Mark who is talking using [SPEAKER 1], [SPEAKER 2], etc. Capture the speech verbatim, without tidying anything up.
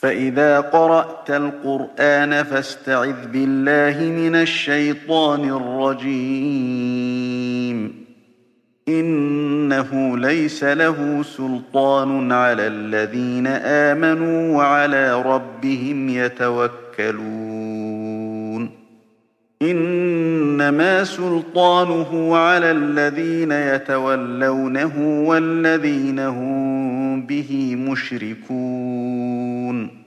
[SPEAKER 1] فإذا قرأت القرآن فاستعذ بالله من الشيطان الرجيم إنه ليس له سلطان على الذين آمنوا وعلى ربهم يتوكلون إنما سلطانه على الذين يتولونه والذين هم به مشركون